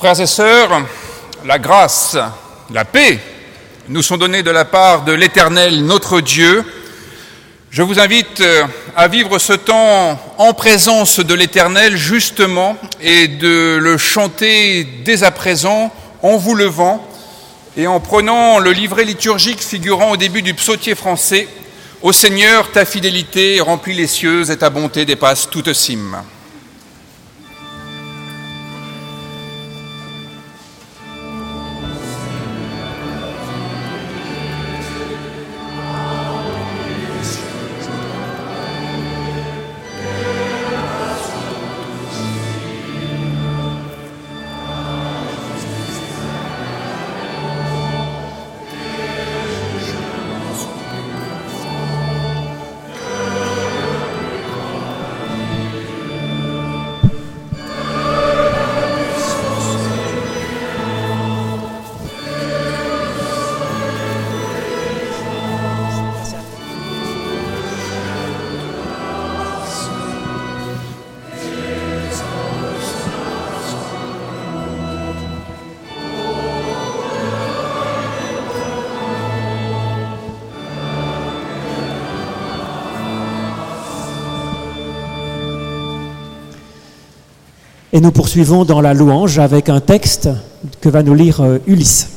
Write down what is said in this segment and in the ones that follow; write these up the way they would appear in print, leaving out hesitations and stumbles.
Frères et sœurs, la grâce, la paix nous sont données de la part de l'Éternel, notre Dieu. Je vous invite à vivre ce temps en présence de l'Éternel, justement, et de le chanter dès à présent, en vous levant et en prenant le livret liturgique figurant au début du psautier français. « Ô Seigneur, ta fidélité remplit les cieux et ta bonté dépasse toute cime. » Et nous poursuivons dans la louange avec un texte que va nous lire Ulysse.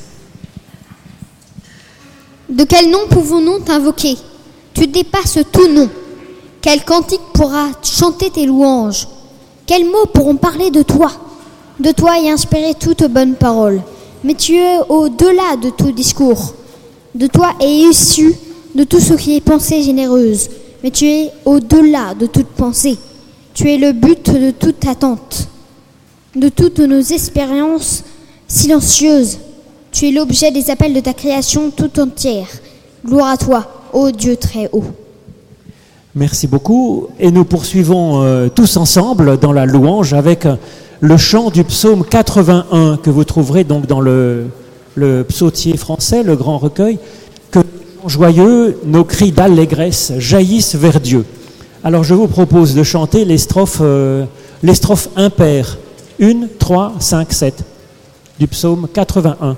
De quel nom pouvons-nous t'invoquer ? Tu dépasses tout nom. Quel cantique pourra chanter tes louanges ? Quels mots pourront parler de toi ? De toi et inspirer toute bonne parole. Mais tu es au-delà de tout discours. De toi est issu de tout ce qui est pensée généreuse. Mais tu es au-delà de toute pensée. Tu es le but de toute attente, de toutes nos expériences silencieuses. Tu es l'objet des appels de ta création tout entière. Gloire à toi, ô Dieu très haut. Merci beaucoup. Et nous poursuivons tous ensemble dans la louange avec le chant du psaume 81 que vous trouverez donc dans le psautier français, le grand recueil. Que joyeux, nos cris d'allégresse jaillissent vers Dieu. Alors je vous propose de chanter les strophes impaires. 1, 3, 5, 7 du psaume 81.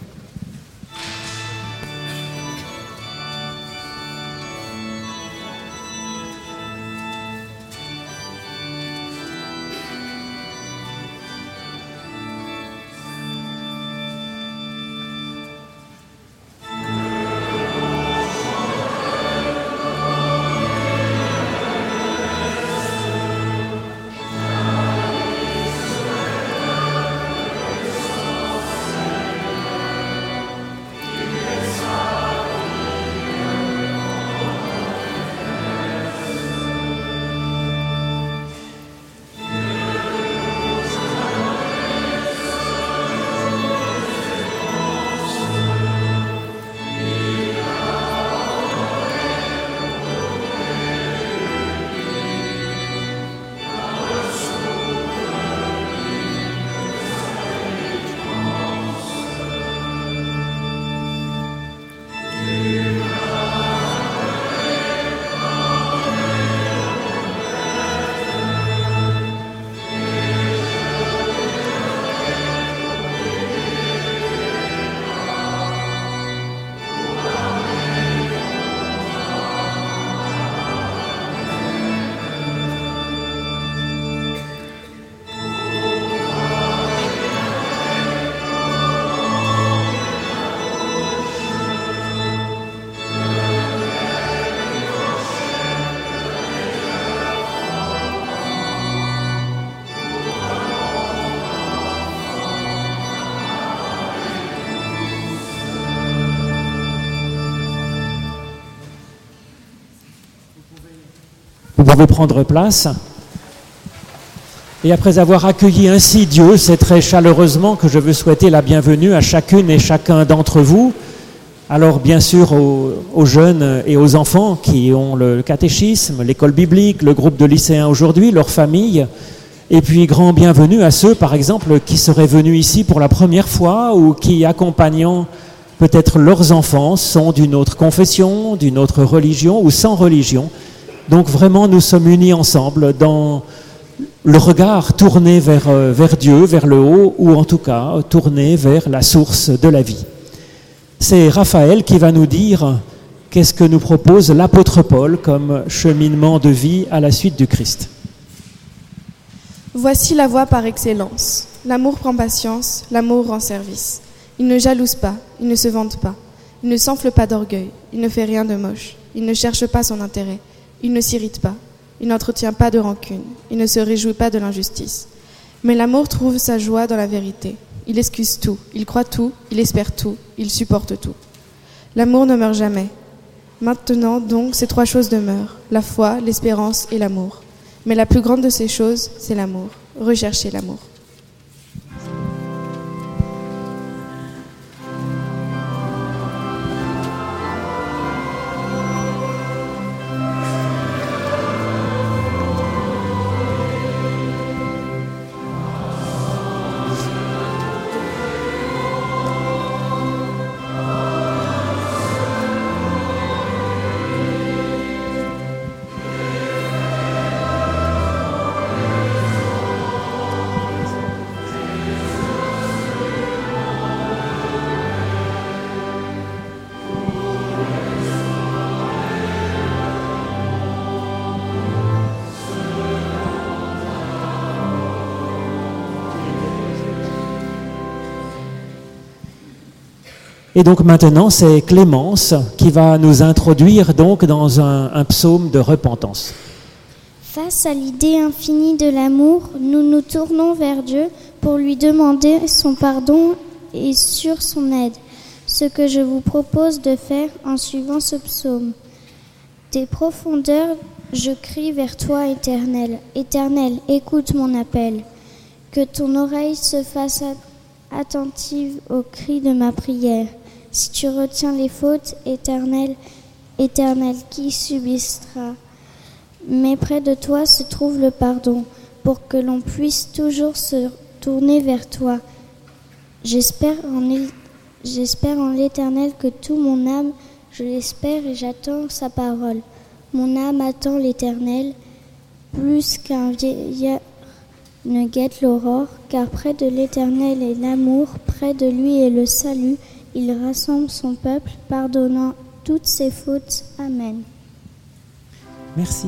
Vous pouvez prendre place. Et après avoir accueilli ainsi Dieu, c'est très chaleureusement que je veux souhaiter la bienvenue à chacune et chacun d'entre vous. Alors bien sûr aux jeunes et aux enfants qui ont le catéchisme, l'école biblique, le groupe de lycéens aujourd'hui, leurs familles. Et puis grand bienvenue à ceux par exemple qui seraient venus ici pour la première fois ou qui accompagnant peut-être leurs enfants sont d'une autre confession, d'une autre religion ou sans religion. Donc vraiment nous sommes unis ensemble dans le regard tourné vers Dieu, vers le haut, ou en tout cas tourné vers la source de la vie. C'est Raphaël qui va nous dire qu'est-ce que nous propose l'apôtre Paul comme cheminement de vie à la suite du Christ. Voici la voie par excellence. L'amour prend patience, l'amour rend service. Il ne jalouse pas, il ne se vante pas, il ne s'enfle pas d'orgueil, il ne fait rien de moche, il ne cherche pas son intérêt, il ne s'irrite pas, il n'entretient pas de rancune, il ne se réjouit pas de l'injustice. Mais l'amour trouve sa joie dans la vérité. Il excuse tout, il croit tout, il espère tout, il supporte tout. L'amour ne meurt jamais. Maintenant donc, ces 3 choses demeurent, la foi, l'espérance et l'amour. Mais la plus grande de ces choses, c'est l'amour. Recherchez l'amour. Et donc maintenant, c'est Clémence qui va nous introduire donc dans un psaume de repentance. Face à l'idée infinie de l'amour, nous nous tournons vers Dieu pour lui demander son pardon et sur son aide. Ce que je vous propose de faire en suivant ce psaume. Des profondeurs, je crie vers toi, Éternel. Éternel, écoute mon appel. Que ton oreille se fasse attentive aux cris de ma prière. Si tu retiens les fautes, Éternel, qui subsistera? Mais près de toi se trouve le pardon, pour que l'on puisse toujours se tourner vers toi. J'espère en l'Éternel que tout mon âme, je l'espère et j'attends sa parole. Mon âme attend l'Éternel, plus qu'un vieillard ne guette l'aurore, car près de l'Éternel est l'amour, près de lui est le salut. Il rassemble son peuple, pardonnant toutes ses fautes. Amen. Merci.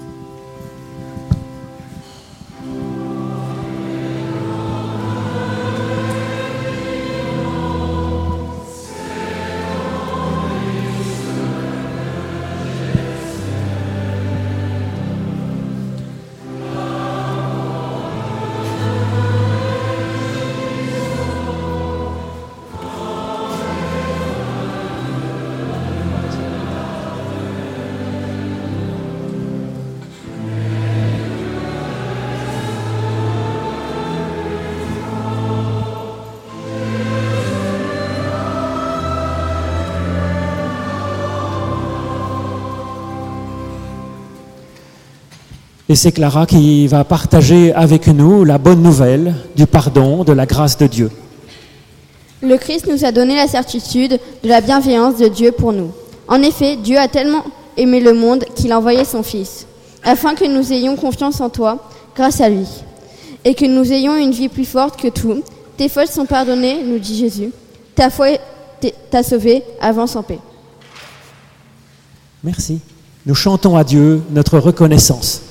Et c'est Clara qui va partager avec nous la bonne nouvelle du pardon, de la grâce de Dieu. Le Christ nous a donné la certitude de la bienveillance de Dieu pour nous. En effet, Dieu a tellement aimé le monde qu'il a envoyé son Fils, afin que nous ayons confiance en toi grâce à lui, et que nous ayons une vie plus forte que tout. Tes fautes sont pardonnées, nous dit Jésus. Ta foi t'a sauvé, avance en paix. Merci. Nous chantons à Dieu notre reconnaissance.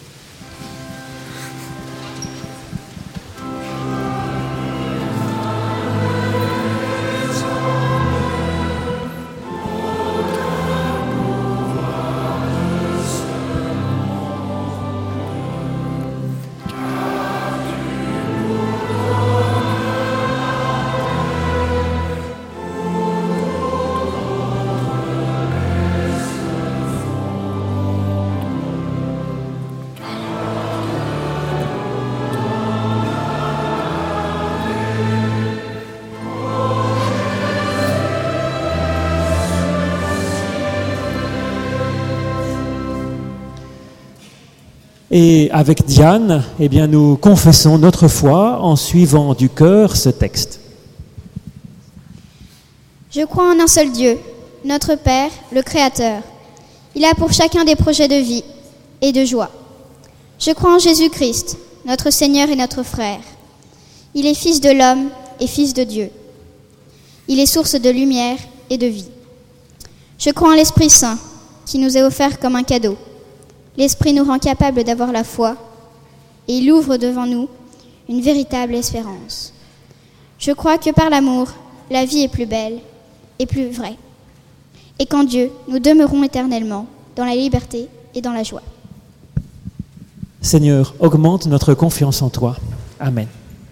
Et avec Diane, eh bien, nous confessons notre foi en suivant du cœur ce texte. Je crois en un seul Dieu, notre Père, le Créateur. Il a pour chacun des projets de vie et de joie. Je crois en Jésus-Christ, notre Seigneur et notre frère. Il est fils de l'homme et fils de Dieu. Il est source de lumière et de vie. Je crois en l'Esprit Saint, qui nous est offert comme un cadeau. L'Esprit nous rend capables d'avoir la foi, et il ouvre devant nous une véritable espérance. Je crois que par l'amour, la vie est plus belle et plus vraie, et qu'en Dieu, nous demeurons éternellement dans la liberté et dans la joie. Seigneur, augmente notre confiance en toi. Amen.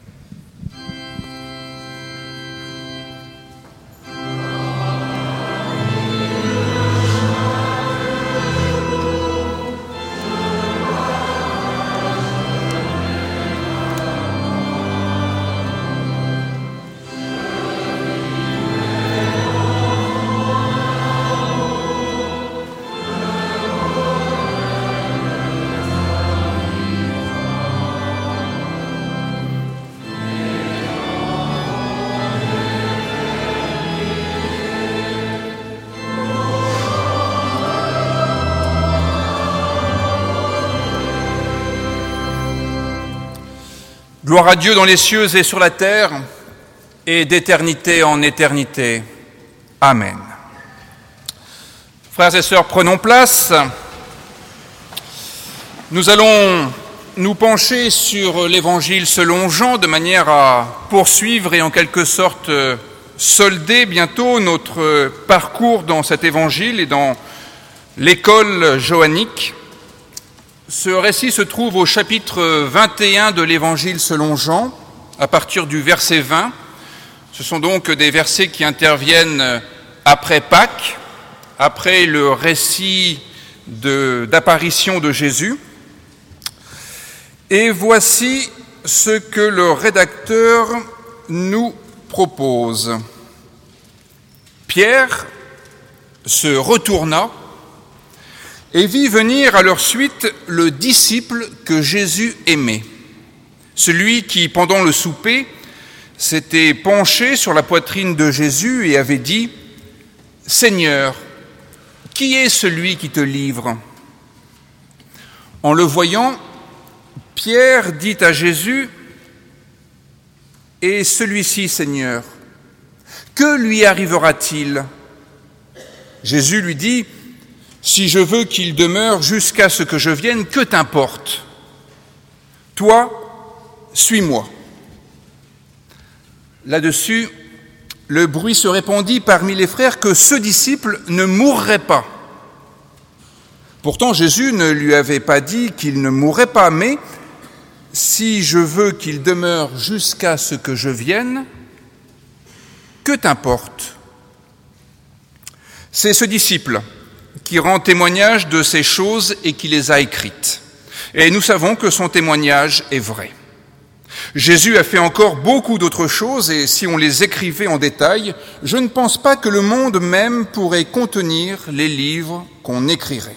Gloire à Dieu dans les cieux et sur la terre, et d'éternité en éternité. Amen. Frères et sœurs, prenons place. Nous allons nous pencher sur l'Évangile selon Jean, de manière à poursuivre et en quelque sorte solder bientôt notre parcours dans cet Évangile et dans l'école johannique. Ce récit se trouve au chapitre 21 de l'Évangile selon Jean, à partir du verset 20. Ce sont donc des versets qui interviennent après Pâques, après le récit d'apparition de Jésus. Et voici ce que le rédacteur nous propose. Pierre se retourna et vit venir à leur suite le disciple que Jésus aimait, celui qui, pendant le souper, s'était penché sur la poitrine de Jésus et avait dit « Seigneur, qui est celui qui te livre ?» En le voyant, Pierre dit à Jésus « Et celui-ci, Seigneur, que lui arrivera-t-il » Jésus lui dit « Si je veux qu'il demeure jusqu'à ce que je vienne, que t'importe ? Toi, suis-moi. » Là-dessus, le bruit se répandit parmi les frères que ce disciple ne mourrait pas. Pourtant, Jésus ne lui avait pas dit qu'il ne mourrait pas, mais « si je veux qu'il demeure jusqu'à ce que je vienne, que t'importe ?» C'est ce disciple qui rend témoignage de ces choses et qui les a écrites. Et nous savons que son témoignage est vrai. Jésus a fait encore beaucoup d'autres choses, et si on les écrivait en détail, je ne pense pas que le monde même pourrait contenir les livres qu'on écrirait.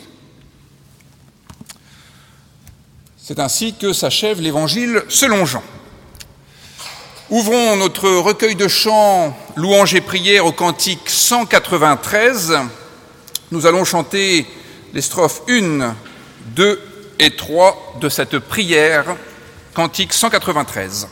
C'est ainsi que s'achève l'Évangile selon Jean. Ouvrons notre recueil de chants, louanges et prières au cantique 193. Nous allons chanter les strophes 1, 2 et 3 de cette prière, cantique 193.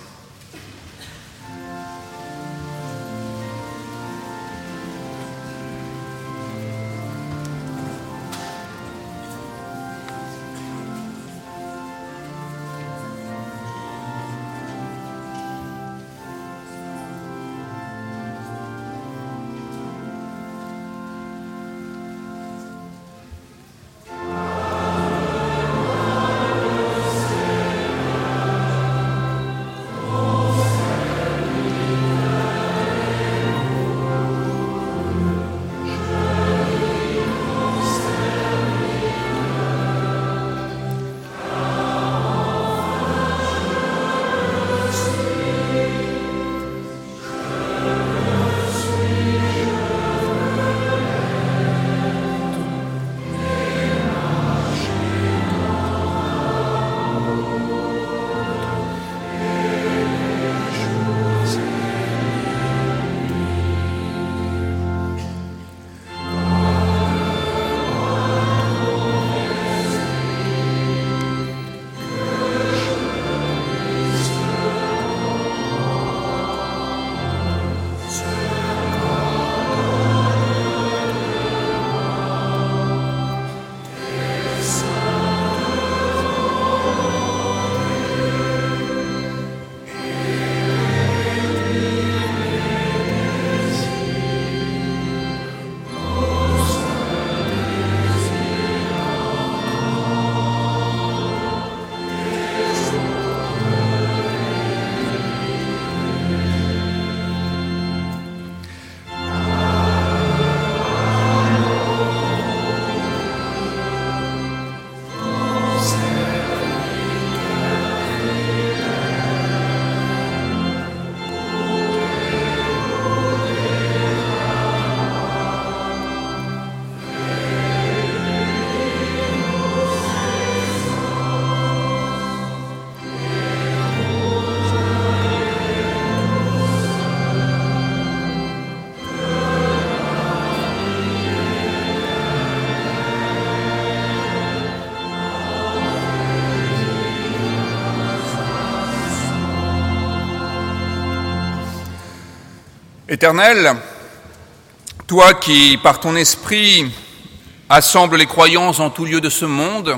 Éternel, toi qui, par ton esprit, assembles les croyants en tout lieu de ce monde,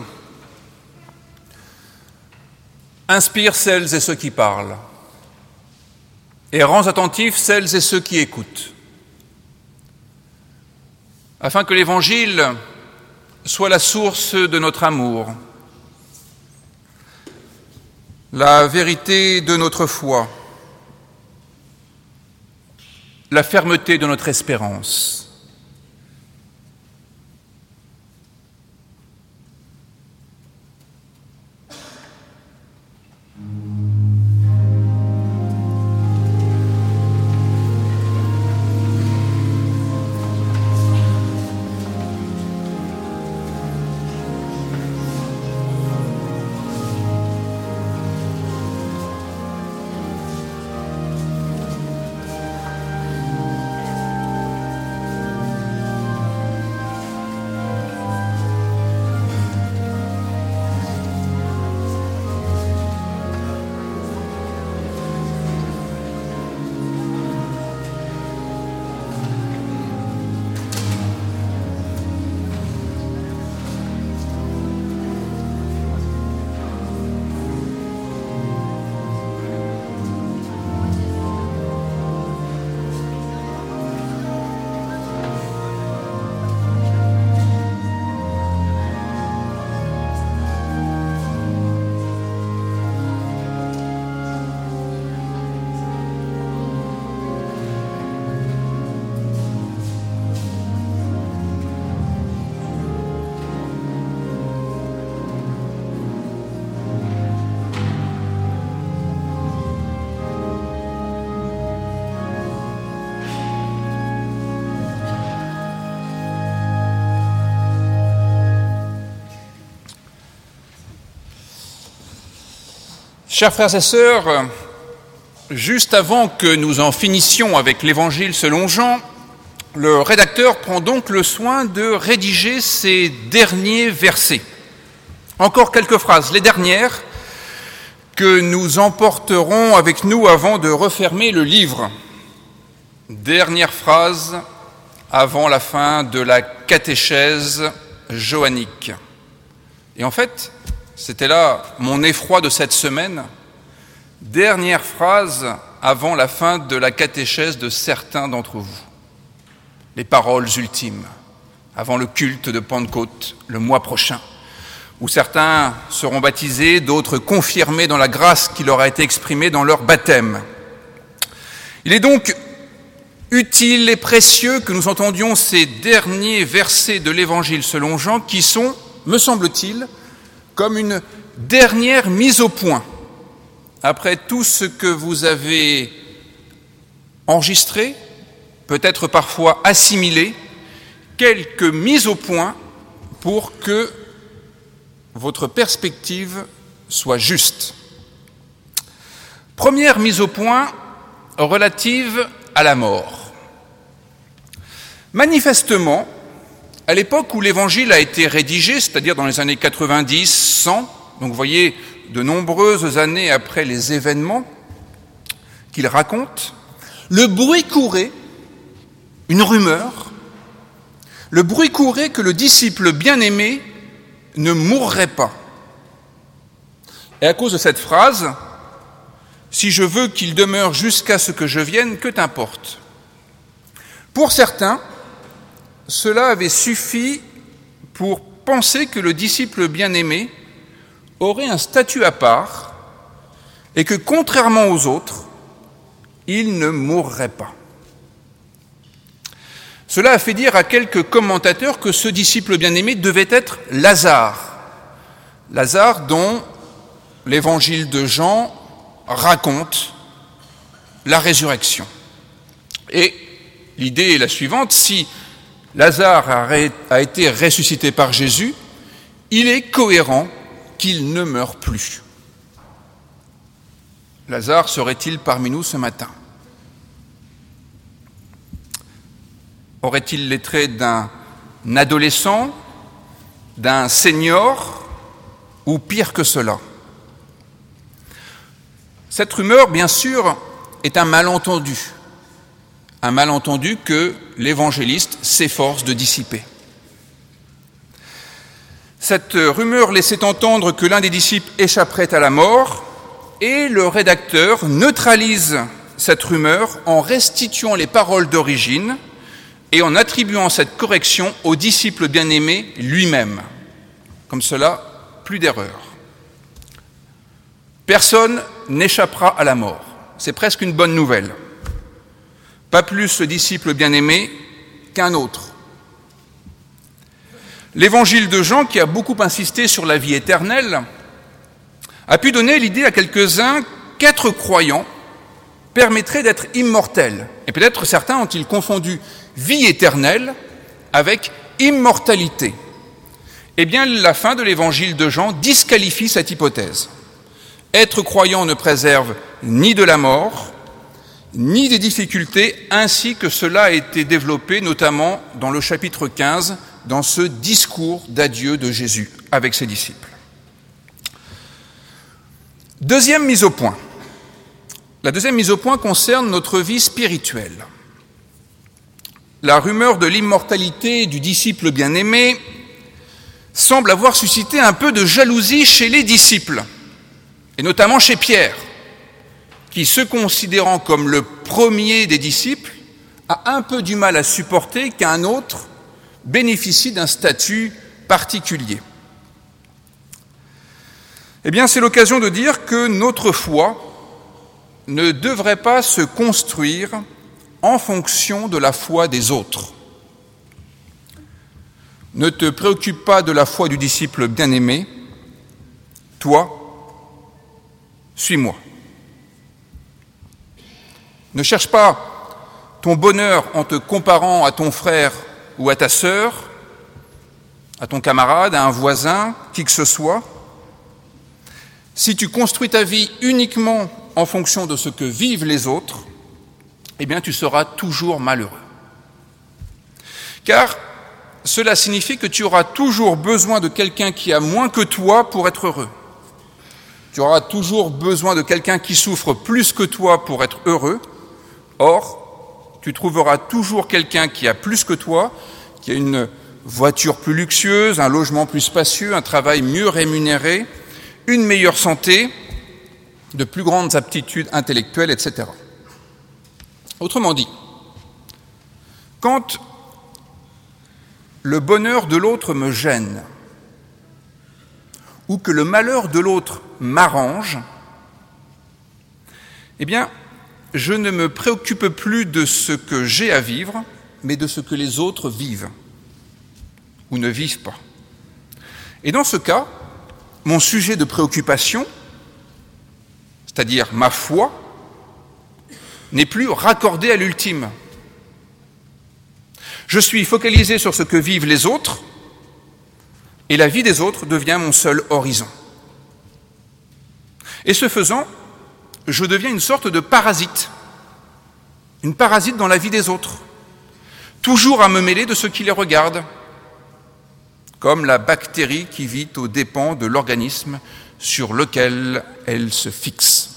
inspire celles et ceux qui parlent et rends attentifs celles et ceux qui écoutent, afin que l'Évangile soit la source de notre amour, la vérité de notre foi, la fermeté de notre espérance. Chers frères et sœurs, juste avant que nous en finissions avec l'Évangile selon Jean, le rédacteur prend donc le soin de rédiger ces derniers versets. Encore quelques phrases, les dernières, que nous emporterons avec nous avant de refermer le livre. Dernière phrase avant la fin de la catéchèse joannique. Et en fait, c'était là mon effroi de cette semaine. Dernière phrase avant la fin de la catéchèse de certains d'entre vous. Les paroles ultimes, avant le culte de Pentecôte, le mois prochain, où certains seront baptisés, d'autres confirmés dans la grâce qui leur a été exprimée dans leur baptême. Il est donc utile et précieux que nous entendions ces derniers versets de l'Évangile selon Jean qui sont, me semble-t-il, comme une dernière mise au point. Après tout ce que vous avez enregistré, peut-être parfois assimilé, quelques mises au point pour que votre perspective soit juste. Première mise au point relative à la mort. Manifestement, à l'époque où l'Évangile a été rédigé, c'est-à-dire dans les années 90, 100, donc vous voyez, de nombreuses années après les événements qu'il raconte, le bruit courait, une rumeur, le bruit courait que le disciple bien-aimé ne mourrait pas. Et à cause de cette phrase, « Si je veux qu'il demeure jusqu'à ce que je vienne, que t'importe ?» Pour certains, cela avait suffi pour penser que le disciple bien-aimé aurait un statut à part et que, contrairement aux autres, il ne mourrait pas. Cela a fait dire à quelques commentateurs que ce disciple bien-aimé devait être Lazare. Lazare dont l'Évangile de Jean raconte la résurrection. Et l'idée est la suivante, si Lazare a été ressuscité par Jésus, il est cohérent qu'il ne meure plus. Lazare serait-il parmi nous ce matin? Aurait-il les traits d'un adolescent, d'un senior, ou pire que cela? Cette rumeur, bien sûr, est un malentendu. Un malentendu que l'évangéliste s'efforce de dissiper. Cette rumeur laissait entendre que l'un des disciples échapperait à la mort, et le rédacteur neutralise cette rumeur en restituant les paroles d'origine et en attribuant cette correction au disciple bien-aimé lui-même. Comme cela, plus d'erreur. Personne n'échappera à la mort. C'est presque une bonne nouvelle. Pas plus le disciple bien-aimé qu'un autre. L'évangile de Jean, qui a beaucoup insisté sur la vie éternelle, a pu donner l'idée à quelques-uns qu'être croyant permettrait d'être immortel. Et peut-être certains ont-ils confondu vie éternelle avec immortalité. Eh bien, la fin de l'évangile de Jean disqualifie cette hypothèse. Être croyant ne préserve ni de la mort, ni des difficultés, ainsi que cela a été développé notamment dans le chapitre 15, dans ce discours d'adieu de Jésus avec ses disciples. Deuxième mise au point. La deuxième mise au point concerne notre vie spirituelle. La rumeur de l'immortalité du disciple bien-aimé semble avoir suscité un peu de jalousie chez les disciples, et notamment chez Pierre, qui, se considérant comme le premier des disciples, a un peu du mal à supporter qu'un autre bénéficie d'un statut particulier. Eh bien, c'est l'occasion de dire que notre foi ne devrait pas se construire en fonction de la foi des autres. Ne te préoccupe pas de la foi du disciple bien-aimé. Toi, suis-moi. Ne cherche pas ton bonheur en te comparant à ton frère ou à ta sœur, à ton camarade, à un voisin, qui que ce soit. Si tu construis ta vie uniquement en fonction de ce que vivent les autres, eh bien tu seras toujours malheureux. Car cela signifie que tu auras toujours besoin de quelqu'un qui a moins que toi pour être heureux. Tu auras toujours besoin de quelqu'un qui souffre plus que toi pour être heureux. Or, tu trouveras toujours quelqu'un qui a plus que toi, qui a une voiture plus luxueuse, un logement plus spacieux, un travail mieux rémunéré, une meilleure santé, de plus grandes aptitudes intellectuelles, etc. Autrement dit, quand le bonheur de l'autre me gêne, ou que le malheur de l'autre m'arrange, eh bien, je ne me préoccupe plus de ce que j'ai à vivre, mais de ce que les autres vivent, ou ne vivent pas. Et dans ce cas, mon sujet de préoccupation, c'est-à-dire ma foi, n'est plus raccordé à l'ultime. Je suis focalisé sur ce que vivent les autres, et la vie des autres devient mon seul horizon. Et ce faisant, je deviens une sorte de parasite, une parasite dans la vie des autres, toujours à me mêler de ce qui les regarde, comme la bactérie qui vit aux dépens de l'organisme sur lequel elle se fixe.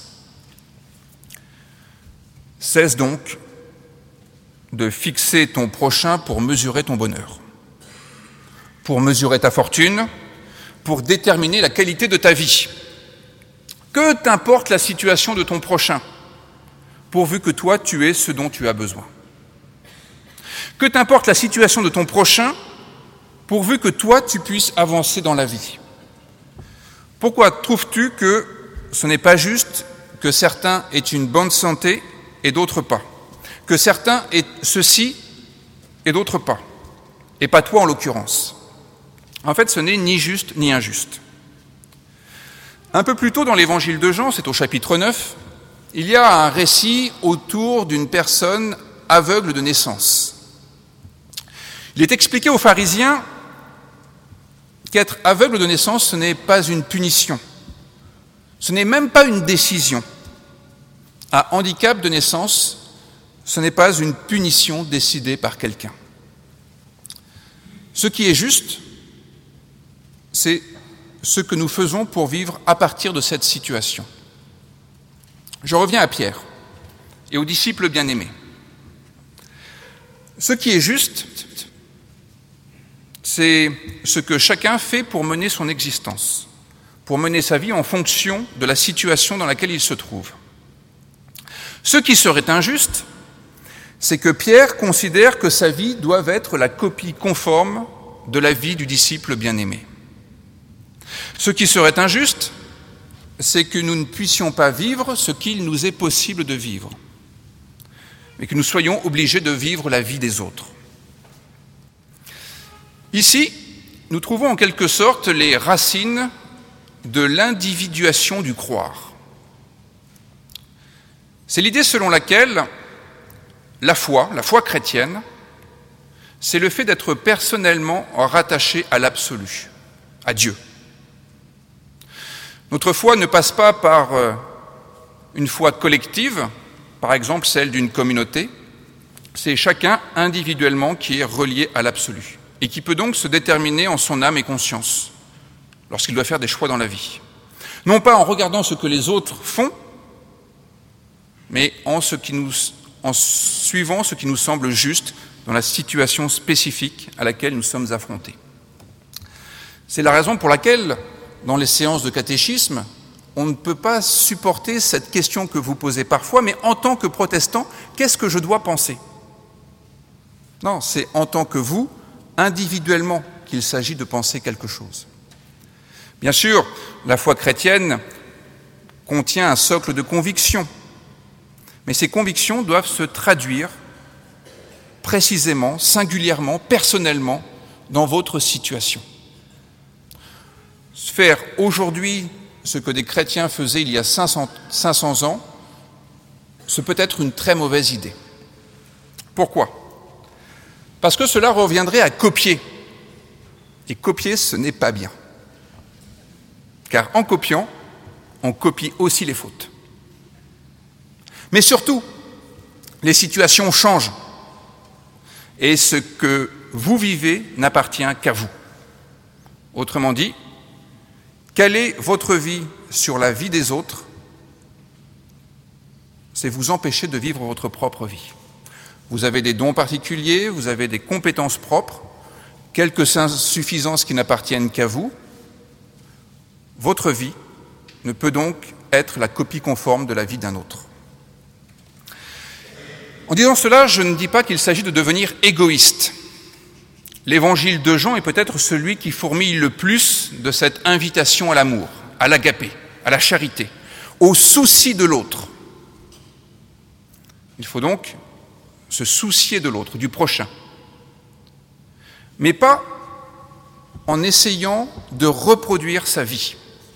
Cesse donc de fixer ton prochain pour mesurer ton bonheur, pour mesurer ta fortune, pour déterminer la qualité de ta vie. Que t'importe la situation de ton prochain, pourvu que toi tu aies ce dont tu as besoin. Que t'importe la situation de ton prochain, pourvu que toi, tu puisses avancer dans la vie. Pourquoi trouves-tu que ce n'est pas juste que certains aient une bonne santé et d'autres pas, que certains aient ceci et d'autres pas, et pas toi en l'occurrence? En fait, ce n'est ni juste ni injuste. Un peu plus tôt dans l'évangile de Jean, c'est au chapitre 9, il y a un récit autour d'une personne aveugle de naissance. Il est expliqué aux pharisiens qu'être aveugle de naissance, ce n'est pas une punition. Ce n'est même pas une décision. Un handicap de naissance, ce n'est pas une punition décidée par quelqu'un. Ce qui est juste, c'est ce que nous faisons pour vivre à partir de cette situation. Je reviens à Pierre et aux disciples bien-aimés. Ce qui est juste, c'est ce que chacun fait pour mener son existence, pour mener sa vie en fonction de la situation dans laquelle il se trouve. Ce qui serait injuste, c'est que Pierre considère que sa vie doit être la copie conforme de la vie du disciple bien-aimé. Ce qui serait injuste, c'est que nous ne puissions pas vivre ce qu'il nous est possible de vivre, mais que nous soyons obligés de vivre la vie des autres. Ici, nous trouvons en quelque sorte les racines de l'individuation du croire. C'est l'idée selon laquelle la foi chrétienne, c'est le fait d'être personnellement rattaché à l'absolu, à Dieu. Notre foi ne passe pas par une foi collective, par exemple celle d'une communauté. C'est chacun individuellement qui est relié à l'absolu et qui peut donc se déterminer en son âme et conscience lorsqu'il doit faire des choix dans la vie. Non pas en regardant ce que les autres font, mais en suivant ce qui nous semble juste dans la situation spécifique à laquelle nous sommes affrontés. C'est la raison pour laquelle, dans les séances de catéchisme, on ne peut pas supporter cette question que vous posez parfois, mais en tant que protestant, qu'est-ce que je dois penser ? Non, c'est en tant que vous, individuellement, qu'il s'agit de penser quelque chose. Bien sûr, la foi chrétienne contient un socle de convictions, mais ces convictions doivent se traduire précisément, singulièrement, personnellement, dans votre situation. Faire aujourd'hui ce que des chrétiens faisaient il y a 500 ans, ce peut être une très mauvaise idée. Pourquoi ? Parce que cela reviendrait à copier. Et copier, ce n'est pas bien. Car en copiant, on copie aussi les fautes. Mais surtout, les situations changent. Et ce que vous vivez n'appartient qu'à vous. Autrement dit, quelle est votre vie sur la vie des autres ? C'est vous empêcher de vivre votre propre vie. Vous avez des dons particuliers, vous avez des compétences propres, quelques insuffisances qui n'appartiennent qu'à vous. Votre vie ne peut donc être la copie conforme de la vie d'un autre. En disant cela, je ne dis pas qu'il s'agit de devenir égoïste. L'évangile de Jean est peut-être celui qui fourmille le plus de cette invitation à l'amour, à l'agapé, à la charité, au souci de l'autre. Il faut donc se soucier de l'autre, du prochain, mais pas en essayant de reproduire sa vie.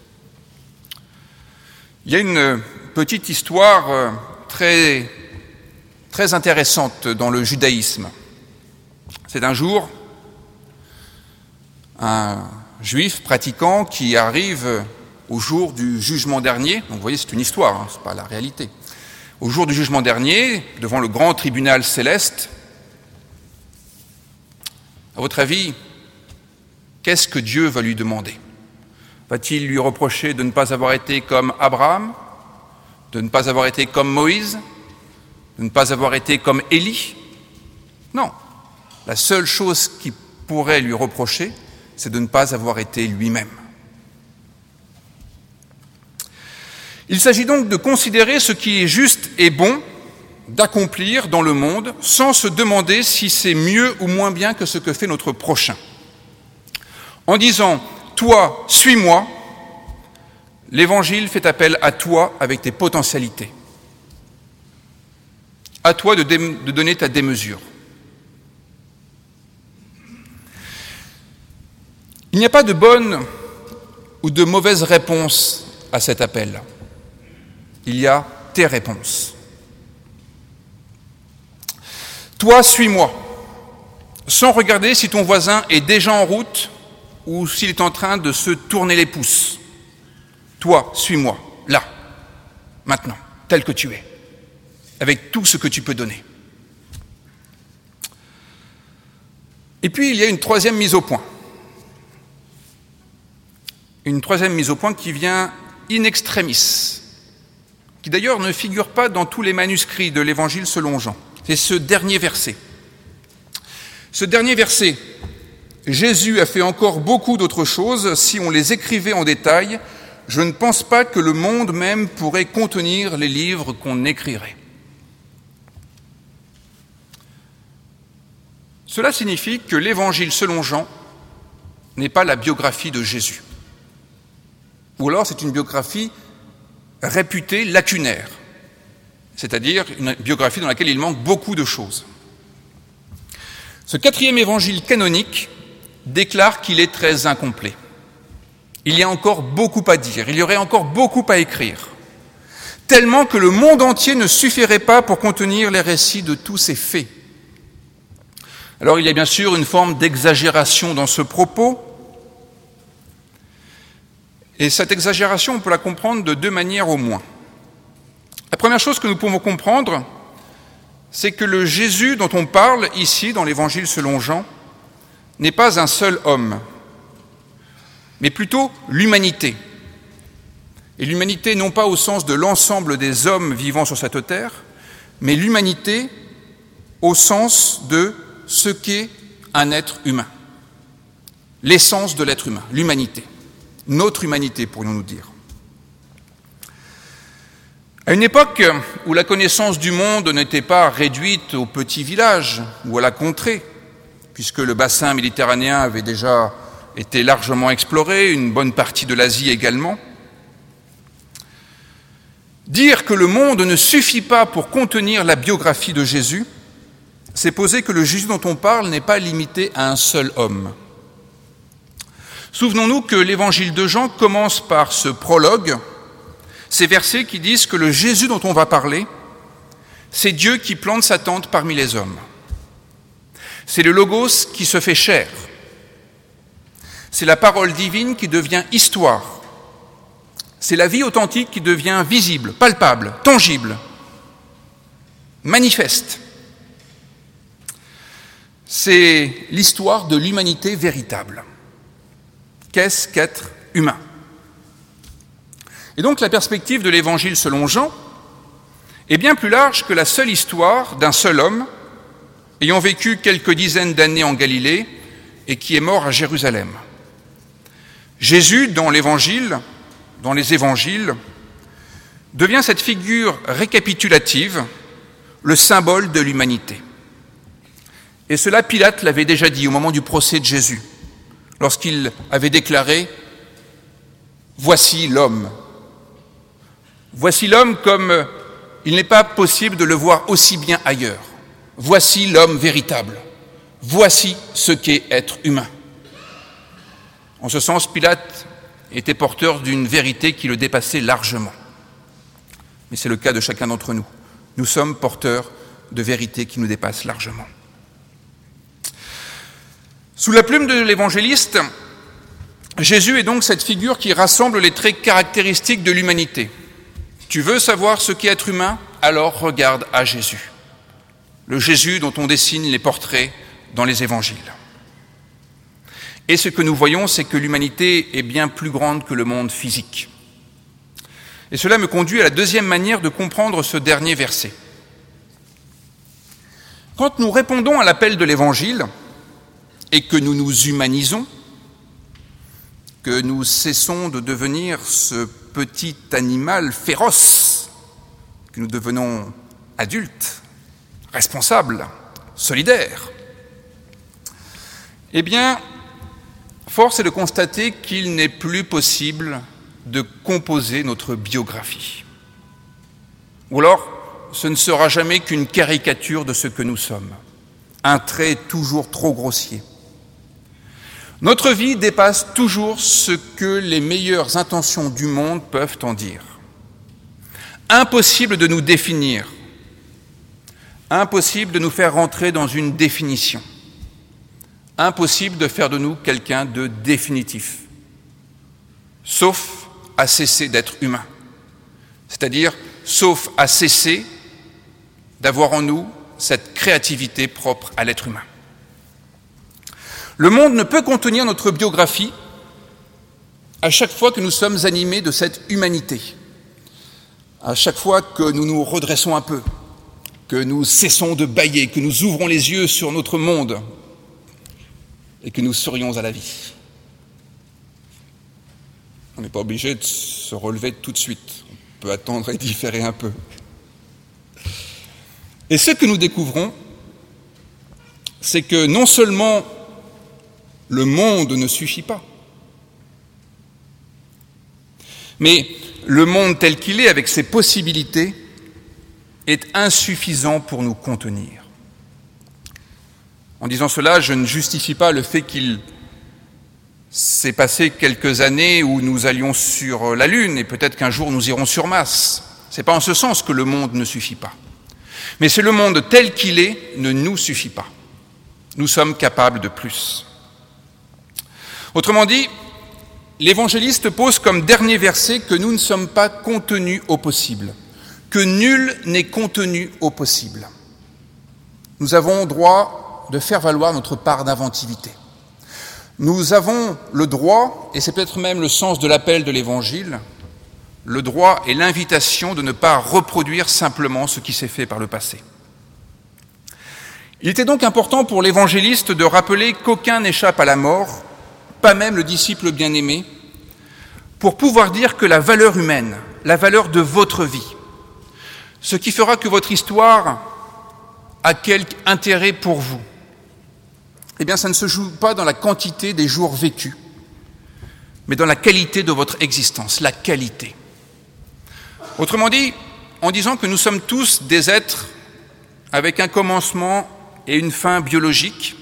Il y a une petite histoire très intéressante dans le judaïsme. C'est un jour un juif pratiquant qui arrive au jour du jugement dernier. Donc vous voyez, c'est une histoire, c'est pas la réalité. Au jour du jugement dernier, devant le grand tribunal céleste, à votre avis, qu'est-ce que Dieu va lui demander ? Va-t-il lui reprocher de ne pas avoir été comme Abraham, de ne pas avoir été comme Moïse, de ne pas avoir été comme Élie ? Non. La seule chose qu'il pourrait lui reprocher, c'est de ne pas avoir été lui-même. Il s'agit donc de considérer ce qui est juste et bon d'accomplir dans le monde sans se demander si c'est mieux ou moins bien que ce que fait notre prochain. En disant « toi, suis-moi », l'Évangile fait appel à toi avec tes potentialités. À toi de donner ta démesure. Il n'y a pas de bonne ou de mauvaise réponse à cet appel. Il y a tes réponses. Toi, suis-moi, sans regarder si ton voisin est déjà en route ou s'il est en train de se tourner les pouces. Toi, suis-moi, là, maintenant, tel que tu es, avec tout ce que tu peux donner. Et puis, il y a une troisième mise au point. Une troisième mise au point qui vient in extremis, qui d'ailleurs ne figure pas dans tous les manuscrits de l'Évangile selon Jean. C'est ce dernier verset. Ce dernier verset, Jésus a fait encore beaucoup d'autres choses. Si on les écrivait en détail, je ne pense pas que le monde même pourrait contenir les livres qu'on écrirait. Cela signifie que l'Évangile selon Jean n'est pas la biographie de Jésus. Ou alors c'est une biographie réputée lacunaire, c'est-à-dire une biographie dans laquelle il manque beaucoup de choses. Ce 4e évangile canonique déclare qu'il est très incomplet. Il y a encore beaucoup à dire, il y aurait encore beaucoup à écrire, tellement que le monde entier ne suffirait pas pour contenir les récits de tous ces faits. Alors il y a bien sûr une forme d'exagération dans ce propos, et cette exagération, on peut la comprendre de 2 manières au moins. La première chose que nous pouvons comprendre, c'est que le Jésus dont on parle ici dans l'Évangile selon Jean n'est pas un seul homme, mais plutôt l'humanité. Et l'humanité non pas au sens de l'ensemble des hommes vivant sur cette terre, mais l'humanité au sens de ce qu'est un être humain. L'essence de l'être humain, l'humanité. Notre humanité, pourrions-nous dire. À une époque où la connaissance du monde n'était pas réduite au petit village ou à la contrée, puisque le bassin méditerranéen avait déjà été largement exploré, une bonne partie de l'Asie également, dire que le monde ne suffit pas pour contenir la biographie de Jésus, c'est poser que le Jésus dont on parle n'est pas limité à un seul homme. Souvenons-nous que l'évangile de Jean commence par ce prologue, ces versets qui disent que le Jésus dont on va parler, c'est Dieu qui plante sa tente parmi les hommes. C'est le Logos qui se fait chair. C'est la parole divine qui devient histoire. C'est la vie authentique qui devient visible, palpable, tangible, manifeste. C'est l'histoire de l'humanité véritable. Qu'est-ce qu'être humain ? Et donc la perspective de l'Évangile selon Jean est bien plus large que la seule histoire d'un seul homme ayant vécu quelques dizaines d'années en Galilée et qui est mort à Jérusalem. Jésus, dans l'Évangile, dans les Évangiles, devient cette figure récapitulative, le symbole de l'humanité. Et cela, Pilate l'avait déjà dit au moment du procès de Jésus, lorsqu'il avait déclaré « Voici l'homme ». Voici l'homme comme il n'est pas possible de le voir aussi bien ailleurs. Voici l'homme véritable. Voici ce qu'est être humain. En ce sens, Pilate était porteur d'une vérité qui le dépassait largement. Mais c'est le cas de chacun d'entre nous. Nous sommes porteurs de vérités qui nous dépassent largement. Sous la plume de l'évangéliste, Jésus est donc cette figure qui rassemble les traits caractéristiques de l'humanité. Tu veux savoir ce qu'est être humain ? Alors regarde à Jésus. Le Jésus dont on dessine les portraits dans les évangiles. Et ce que nous voyons, c'est que l'humanité est bien plus grande que le monde physique. Et cela me conduit à la 2e manière de comprendre ce dernier verset. Quand nous répondons à l'appel de l'Évangile et que nous nous humanisons, que nous cessons de devenir ce petit animal féroce, que nous devenons adultes, responsables, solidaires, eh bien, force est de constater qu'il n'est plus possible de composer notre biographie. Ou alors, ce ne sera jamais qu'une caricature de ce que nous sommes, un trait toujours trop grossier. Notre vie dépasse toujours ce que les meilleures intentions du monde peuvent en dire. Impossible de nous définir, impossible de nous faire rentrer dans une définition, impossible de faire de nous quelqu'un de définitif, sauf à cesser d'être humain, c'est-à-dire sauf à cesser d'avoir en nous cette créativité propre à l'être humain. Le monde ne peut contenir notre biographie à chaque fois que nous sommes animés de cette humanité, à chaque fois que nous nous redressons un peu, que nous cessons de bâiller, que nous ouvrons les yeux sur notre monde, et que nous sourions à la vie. On n'est pas obligé de se relever tout de suite. On peut attendre et différer un peu. Et ce que nous découvrons, c'est que non seulement le monde ne suffit pas, mais le monde tel qu'il est, avec ses possibilités, est insuffisant pour nous contenir. En disant cela, je ne justifie pas le fait qu'il s'est passé quelques années où nous allions sur la Lune et peut-être qu'un jour nous irons sur Mars. Ce n'est pas en ce sens que le monde ne suffit pas. Mais c'est le monde tel qu'il est ne nous suffit pas. Nous sommes capables de plus. Autrement dit, l'évangéliste pose comme dernier verset que nous ne sommes pas contenus au possible, que nul n'est contenu au possible. Nous avons droit de faire valoir notre part d'inventivité. Nous avons le droit, et c'est peut-être même le sens de l'appel de l'Évangile, le droit et l'invitation de ne pas reproduire simplement ce qui s'est fait par le passé. Il était donc important pour l'évangéliste de rappeler qu'aucun n'échappe à la mort, pas même le disciple bien-aimé, pour pouvoir dire que la valeur humaine, la valeur de votre vie, ce qui fera que votre histoire a quelque intérêt pour vous, eh bien, ça ne se joue pas dans la quantité des jours vécus, mais dans la qualité de votre existence, la qualité. Autrement dit, en disant que nous sommes tous des êtres avec un commencement et une fin biologique,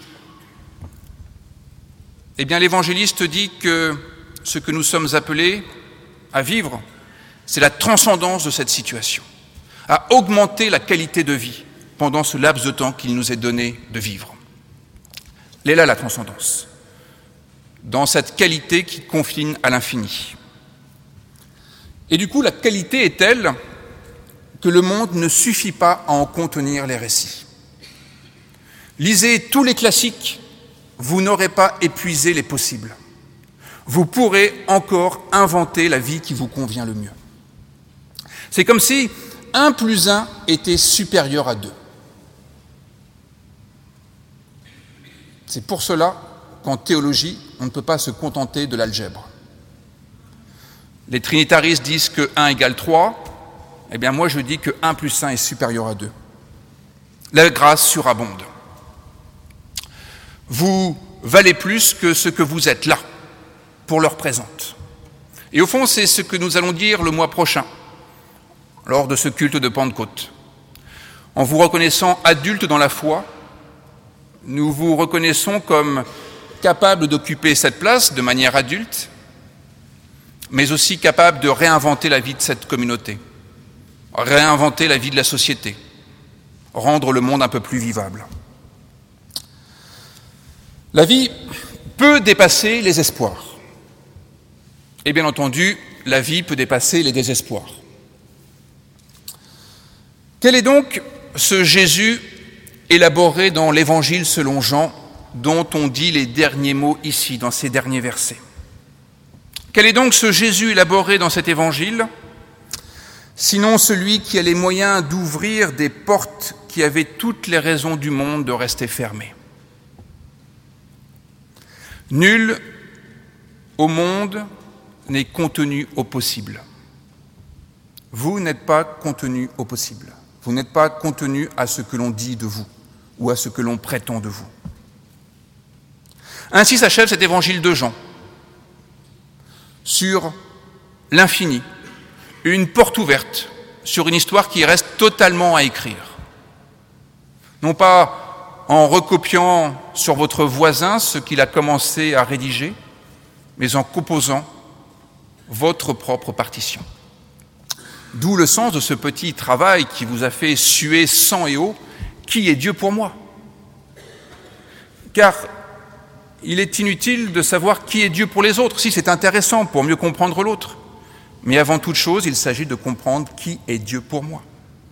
eh bien, l'évangéliste dit que ce que nous sommes appelés à vivre, c'est la transcendance de cette situation, à augmenter la qualité de vie pendant ce laps de temps qu'il nous est donné de vivre. Elle est là la transcendance, dans cette qualité qui confine à l'infini. Et du coup, la qualité est telle que le monde ne suffit pas à en contenir les récits. Lisez tous les classiques, vous n'aurez pas épuisé les possibles. Vous pourrez encore inventer la vie qui vous convient le mieux. C'est comme si 1 + 1 était supérieur à 2. C'est pour cela qu'en théologie, on ne peut pas se contenter de l'algèbre. Les trinitaristes disent que 1 égale 3, eh bien moi je dis que 1 + 1 est supérieur à 2. La grâce surabonde. Vous valez plus que ce que vous êtes là, pour l'heure présente. Et au fond, c'est ce que nous allons dire le mois prochain, lors de ce culte de Pentecôte. En vous reconnaissant adulte dans la foi, nous vous reconnaissons comme capable d'occuper cette place de manière adulte, mais aussi capable de réinventer la vie de cette communauté, réinventer la vie de la société, rendre le monde un peu plus vivable. La vie peut dépasser les espoirs. Et bien entendu, la vie peut dépasser les désespoirs. Quel est donc ce Jésus élaboré dans l'Évangile selon Jean, dont on dit les derniers mots ici, dans ces derniers versets? Quel est donc ce Jésus élaboré dans cet Évangile, sinon celui qui a les moyens d'ouvrir des portes qui avaient toutes les raisons du monde de rester fermées? Nul au monde n'est contenu au possible. Vous n'êtes pas contenu au possible. Vous n'êtes pas contenu à ce que l'on dit de vous ou à ce que l'on prétend de vous. Ainsi s'achève cet évangile de Jean sur l'infini, une porte ouverte sur une histoire qui reste totalement à écrire. Non pas en recopiant sur votre voisin ce qu'il a commencé à rédiger, mais en composant votre propre partition. D'où le sens de ce petit travail qui vous a fait suer sang et eau. Qui est Dieu pour moi? Car il est inutile de savoir qui est Dieu pour les autres. Si, c'est intéressant pour mieux comprendre l'autre. Mais avant toute chose, il s'agit de comprendre qui est Dieu pour moi.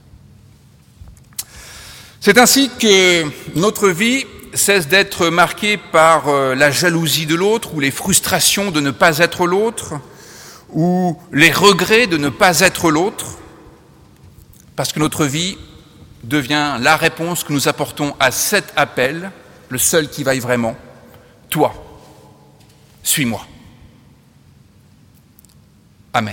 C'est ainsi que notre vie cesse d'être marquée par la jalousie de l'autre, ou les frustrations de ne pas être l'autre, ou les regrets de ne pas être l'autre, parce que notre vie devient la réponse que nous apportons à cet appel, le seul qui vaille vraiment, toi, suis-moi. Amen.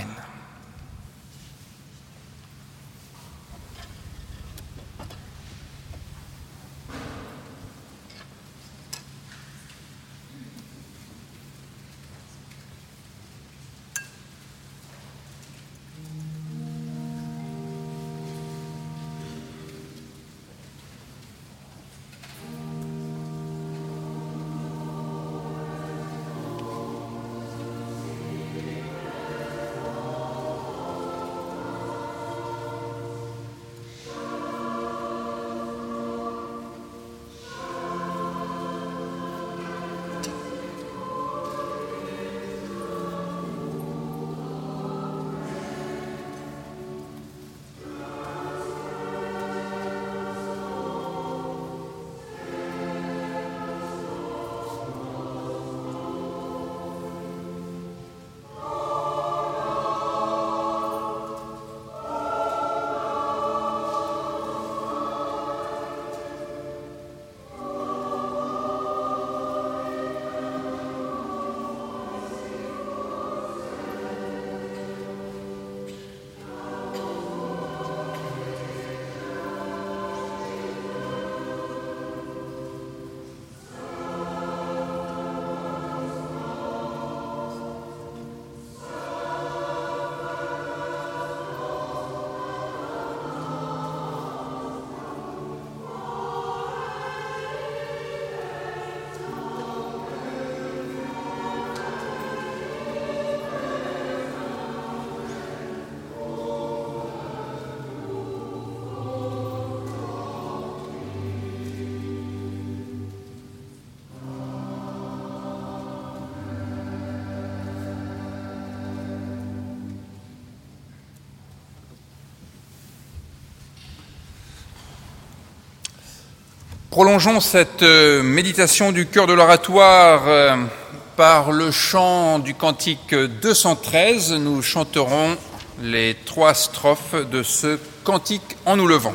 Prolongeons cette méditation du cœur de l'oratoire par le chant du cantique 213. Nous chanterons les 3 strophes de ce cantique en nous levant.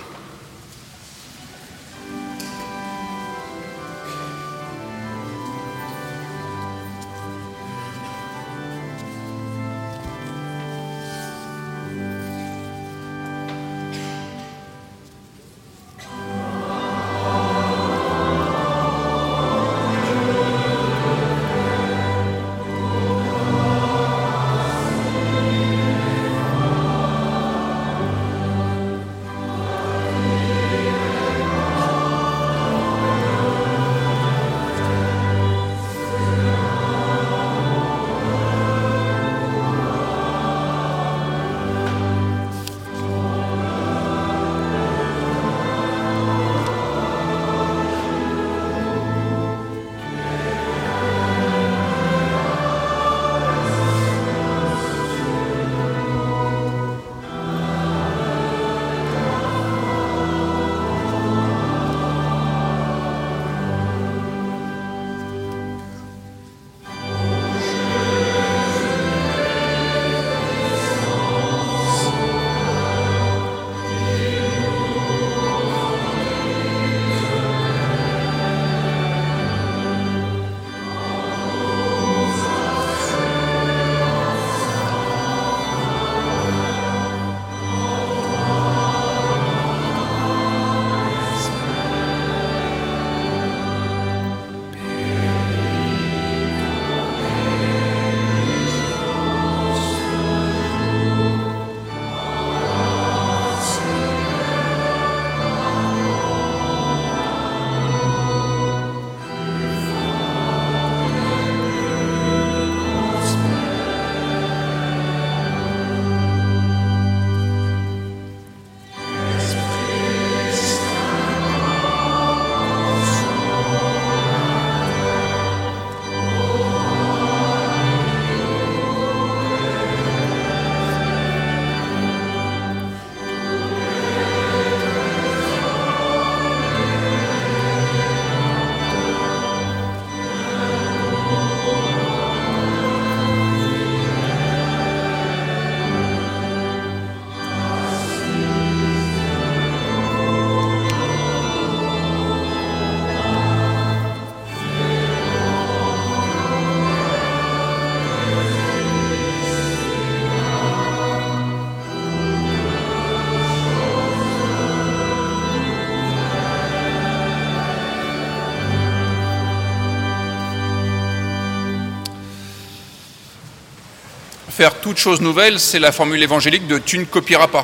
faire toute chose nouvelle, c'est la formule évangélique de « tu ne copieras pas ».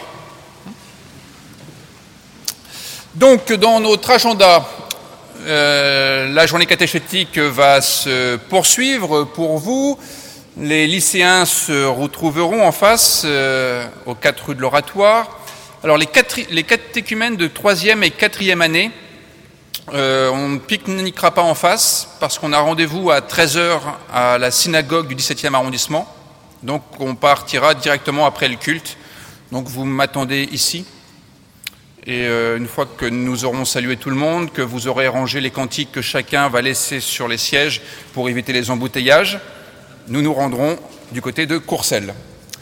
Donc, dans notre agenda, la journée catéchétique va se poursuivre pour vous. Les lycéens se retrouveront en face, aux 4 rues de l'Oratoire. Alors, les catéchumènes de 3e et 4e année, on ne pique-niquera pas en face, parce qu'on a rendez-vous à 13h à la synagogue du 17e arrondissement. Donc, on partira directement après le culte. Donc, vous m'attendez ici. Et une fois que nous aurons salué tout le monde, que vous aurez rangé les cantiques que chacun va laisser sur les sièges pour éviter les embouteillages, nous nous rendrons du côté de Courcelles.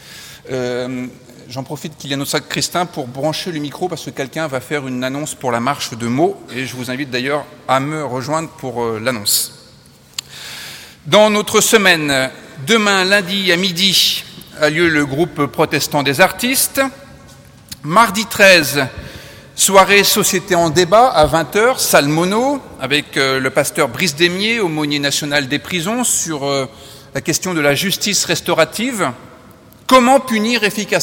J'en profite qu'il y a notre sacristain pour brancher le micro parce que quelqu'un va faire une annonce pour la marche de Meaux et je vous invite d'ailleurs à me rejoindre pour l'annonce. Dans notre semaine, demain lundi à midi a lieu le groupe protestant des artistes. Mardi 13, soirée Société en débat à 20h, salle Monod, avec le pasteur Brice Desmier, aumônier national des prisons, sur la question de la justice restaurative. Comment punir efficacement ?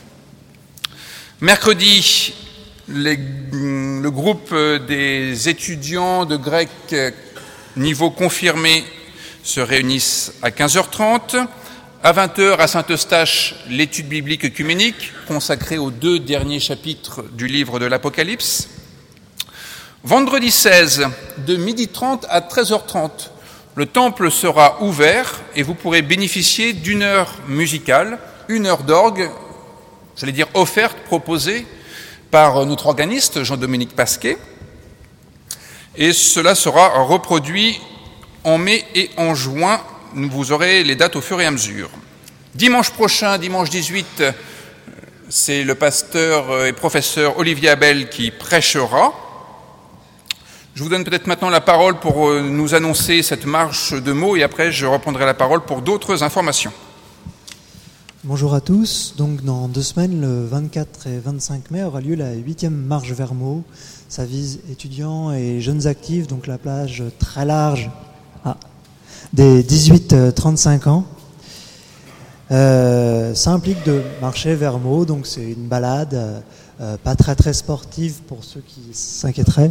Mercredi, le groupe des étudiants de grec niveau confirmé se réunissent à 15h30. À 20h, à Saint-Eustache, l'étude biblique œcuménique, consacrée aux 2 derniers chapitres du livre de l'Apocalypse. Vendredi 16, de 12h30 à 13h30, le temple sera ouvert et vous pourrez bénéficier d'une heure musicale, une heure d'orgue, j'allais dire offerte, proposée par notre organiste Jean-Dominique Pasquet. Et cela sera reproduit en mai et en juin. Vous aurez les dates au fur et à mesure. Dimanche prochain, dimanche 18, c'est le pasteur et professeur Olivier Abel qui prêchera. Je vous donne peut-être maintenant la parole pour nous annoncer cette marche de Meaux et après je reprendrai la parole pour d'autres informations. Bonjour à tous. Donc dans 2 semaines, le 24 et 25 mai, aura lieu la 8e marche vers Meaux. Ça vise étudiants et jeunes actifs, donc la plage très large des 18-35 ans. Ça implique de marcher vers Meaux, donc c'est une balade pas très sportive pour ceux qui s'inquiéteraient.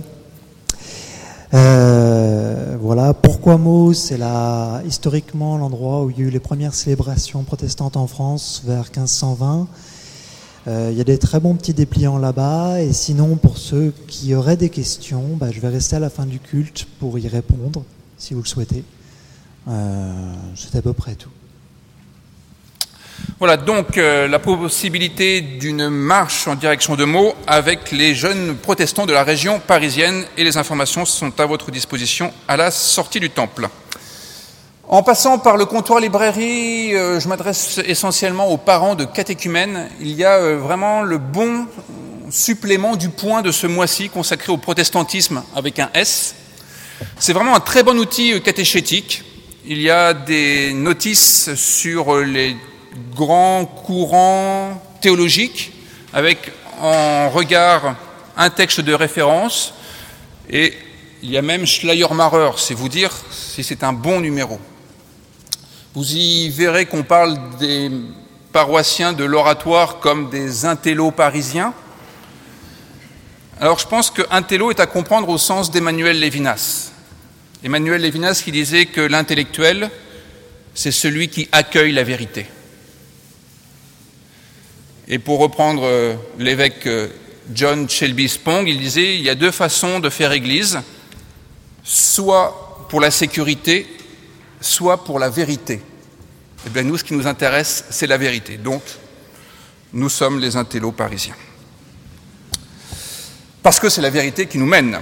Voilà, pourquoi Meaux ? C'est historiquement l'endroit où il y a eu les premières célébrations protestantes en France vers 1520. Il y a des très bons petits dépliants là-bas, et sinon pour ceux qui auraient des questions, je vais rester à la fin du culte pour y répondre, si vous le souhaitez. C'est à peu près tout. Voilà donc la possibilité d'une marche en direction de Meaux avec les jeunes protestants de la région parisienne et les informations sont à votre disposition à la sortie du temple. En passant par le comptoir librairie, je m'adresse essentiellement aux parents de catéchumènes. Il y a vraiment le bon supplément du point de ce mois-ci consacré au protestantisme avec un S. C'est vraiment un très bon outil catéchétique. Il y a des notices sur les grands courants théologiques avec en regard un texte de référence et il y a même Schleiermacher, c'est vous dire si c'est un bon numéro. Vous y verrez qu'on parle des paroissiens de l'Oratoire comme des intellos parisiens. Alors je pense que intello est à comprendre au sens d'Emmanuel Lévinas. Emmanuel Lévinas qui disait que l'intellectuel, c'est celui qui accueille la vérité. Et pour reprendre l'évêque John Shelby Spong, il disait il y a 2 façons de faire Église, soit pour la sécurité, soit pour la vérité. Eh bien nous, ce qui nous intéresse, c'est la vérité. Donc, nous sommes les intellos parisiens. Parce que c'est la vérité qui nous mène.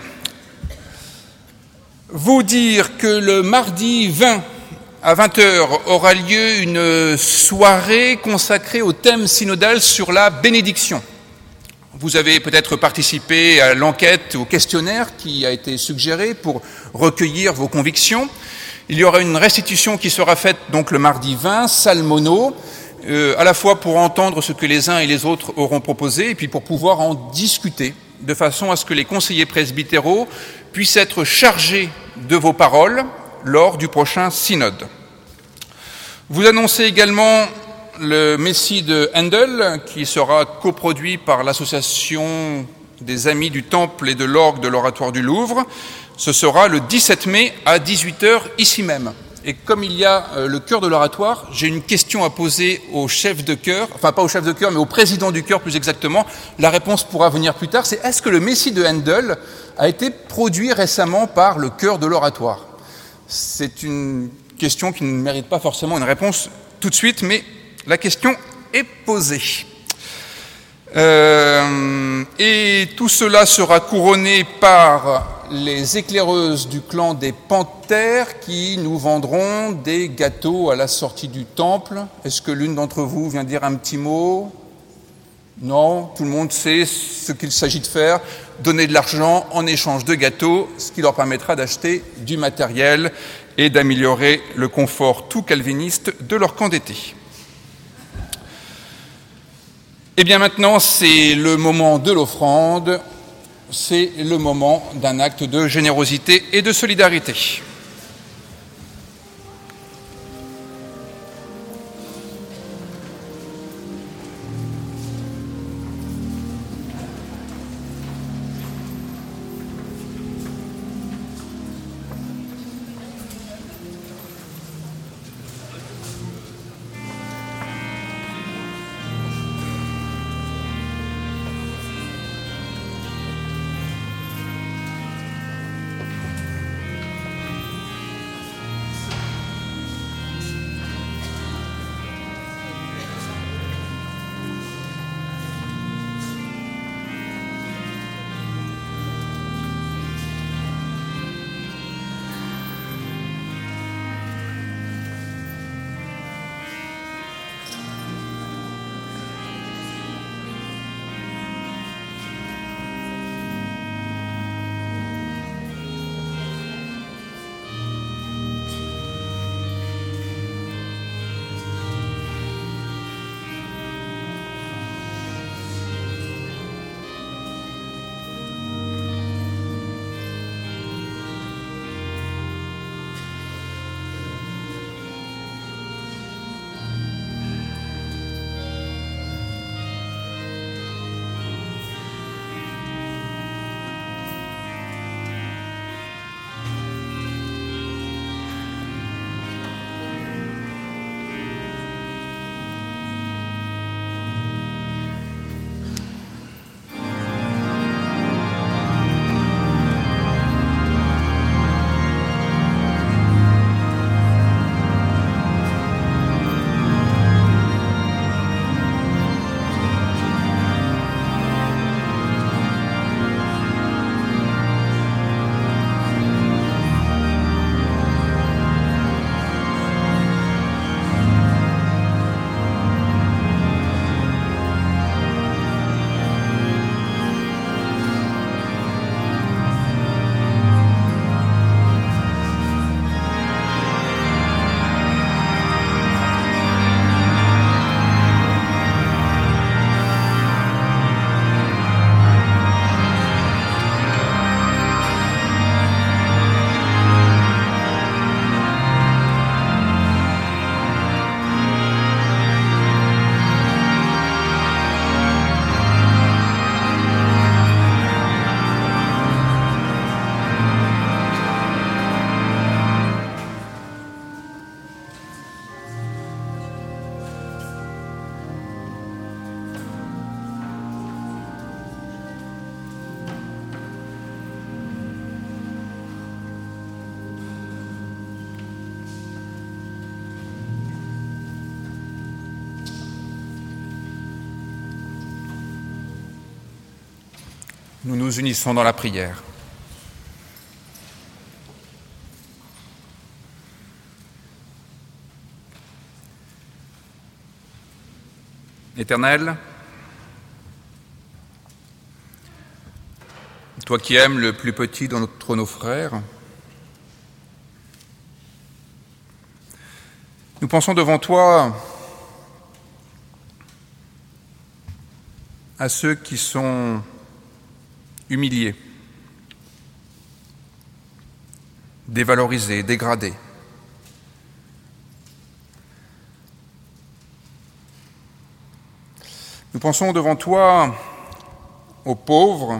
Vous dire que le mardi 20 à 20h aura lieu une soirée consacrée au thème synodal sur la bénédiction. Vous avez peut-être participé à l'enquête, au questionnaire qui a été suggéré pour recueillir vos convictions. Il y aura une restitution qui sera faite donc le mardi 20, salle Monod, à la fois pour entendre ce que les uns et les autres auront proposé et puis pour pouvoir en discuter de façon à ce que les conseillers presbytéraux puissent être chargés de vos paroles lors du prochain synode. Vous annoncez également le Messie de Handel, qui sera coproduit par l'association des Amis du Temple et de l'Orgue de l'Oratoire du Louvre. Ce sera le 17 mai à 18h ici même. Et comme il y a le chœur de l'Oratoire, j'ai une question à poser au chef de chœur, enfin pas au chef de chœur, mais au président du chœur plus exactement. La réponse pourra venir plus tard. C'est est-ce que le Messie de Handel a été produit récemment par le chœur de l'Oratoire? C'est une question qui ne mérite pas forcément une réponse tout de suite, mais la question est posée. Et tout cela sera couronné par les éclaireuses du clan des Panthères qui nous vendront des gâteaux à la sortie du temple. Est-ce que l'une d'entre vous vient dire un petit mot? Non, tout le monde sait ce qu'il s'agit de faire, donner de l'argent en échange de gâteaux, ce qui leur permettra d'acheter du matériel et d'améliorer le confort tout calviniste de leur camp d'été. Et bien maintenant, c'est le moment de l'offrande, c'est le moment d'un acte de générosité et de solidarité. Nous nous unissons dans la prière. Éternel, toi qui aimes le plus petit d'entre nos frères, nous pensons devant toi à ceux qui sont humiliés, dévalorisés, dégradés. pensons devant toi aux pauvres,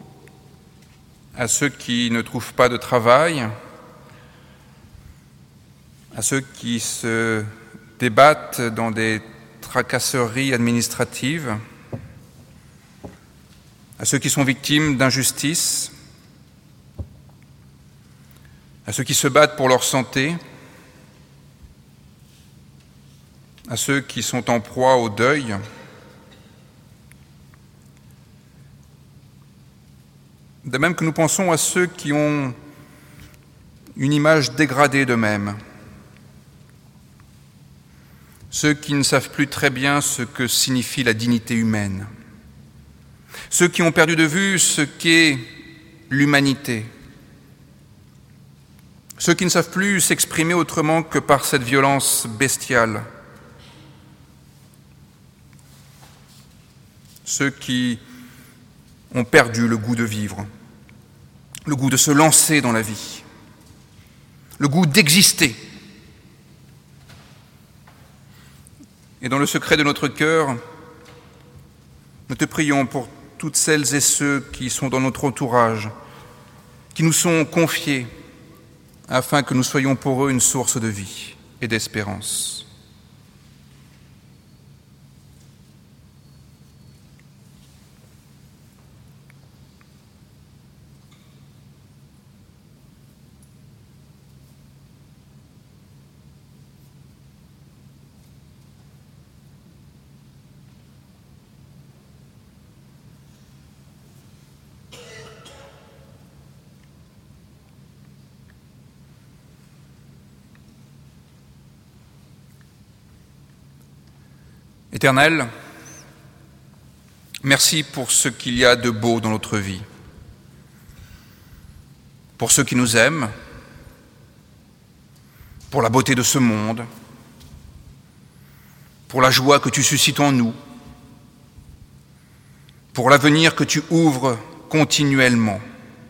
à ceux qui ne trouvent pas de travail, à ceux qui se débattent dans des tracasseries administratives, à ceux qui sont victimes d'injustice, à ceux qui se battent pour leur santé, à ceux qui sont en proie au deuil, de même que nous pensons à ceux qui ont une image dégradée d'eux-mêmes, ceux qui ne savent plus très bien ce que signifie la dignité humaine, ceux qui ont perdu de vue ce qu'est l'humanité, ceux qui ne savent plus s'exprimer autrement que par cette violence bestiale, ceux qui ont perdu le goût de vivre, le goût de se lancer dans la vie, le goût d'exister. Et dans le secret de notre cœur, nous te prions pour toutes celles et ceux qui sont dans notre entourage, qui nous sont confiés, afin que nous soyons pour eux une source de vie et d'espérance. Éternel, merci pour ce qu'il y a de beau dans notre vie, pour ceux qui nous aiment, pour la beauté de ce monde, pour la joie que tu suscites en nous, pour l'avenir que tu ouvres continuellement.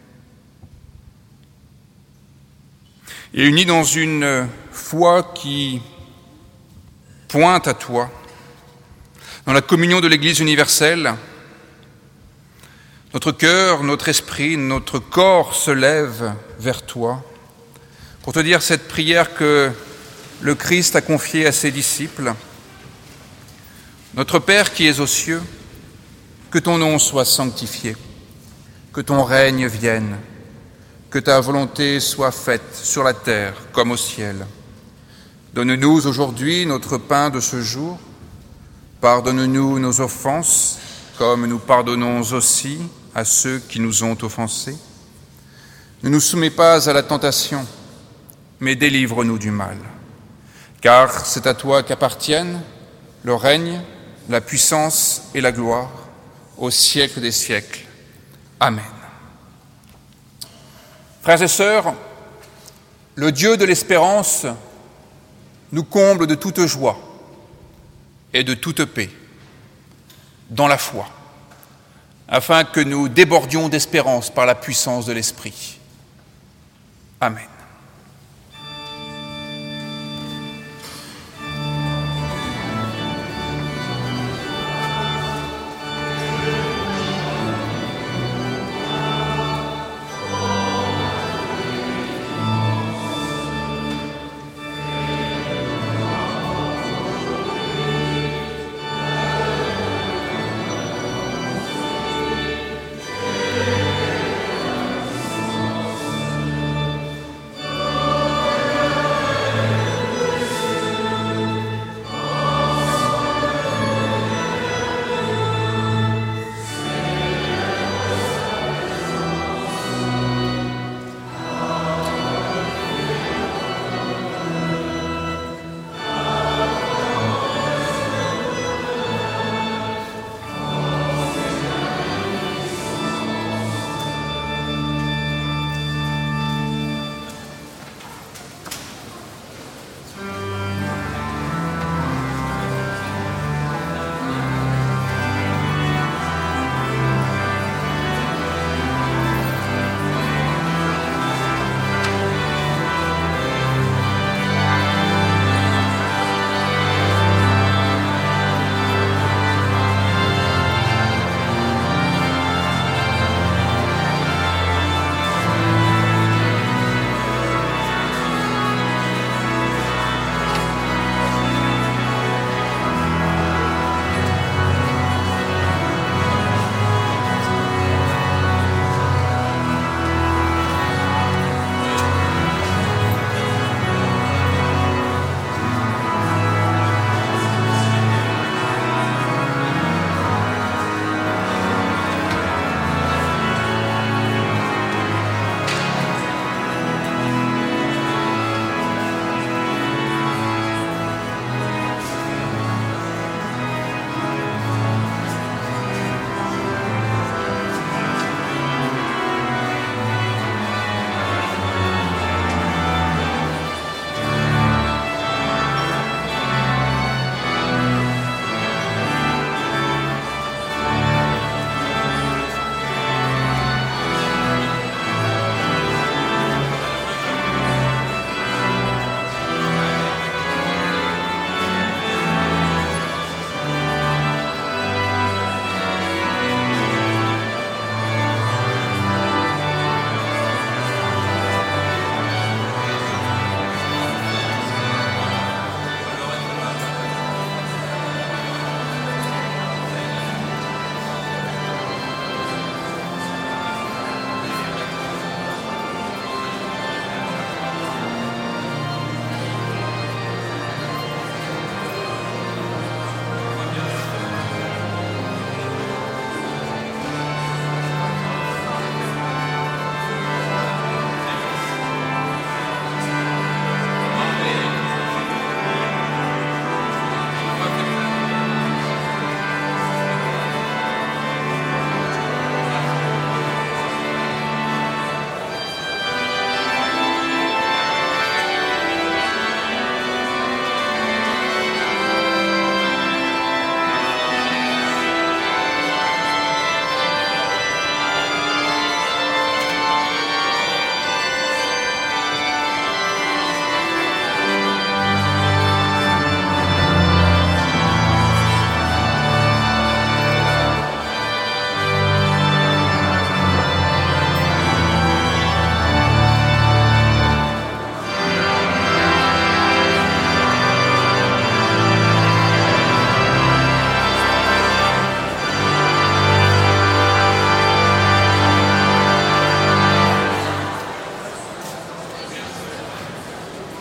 Et unis dans une foi qui pointe à toi, dans la communion de l'Église universelle, notre cœur, notre esprit, notre corps se lèvent vers toi pour te dire cette prière que le Christ a confiée à ses disciples. Notre Père qui es aux cieux, que ton nom soit sanctifié, que ton règne vienne, que ta volonté soit faite sur la terre comme au ciel. Donne-nous aujourd'hui notre pain de ce jour. Pardonne-nous nos offenses, comme nous pardonnons aussi à ceux qui nous ont offensés. Ne nous soumets pas à la tentation, mais délivre-nous du mal. Car c'est à toi qu'appartiennent le règne, la puissance et la gloire, au siècle des siècles. Amen. Frères et sœurs, le Dieu de l'espérance nous comble de toute joie et de toute paix, dans la foi, afin que nous débordions d'espérance par la puissance de l'Esprit. Amen.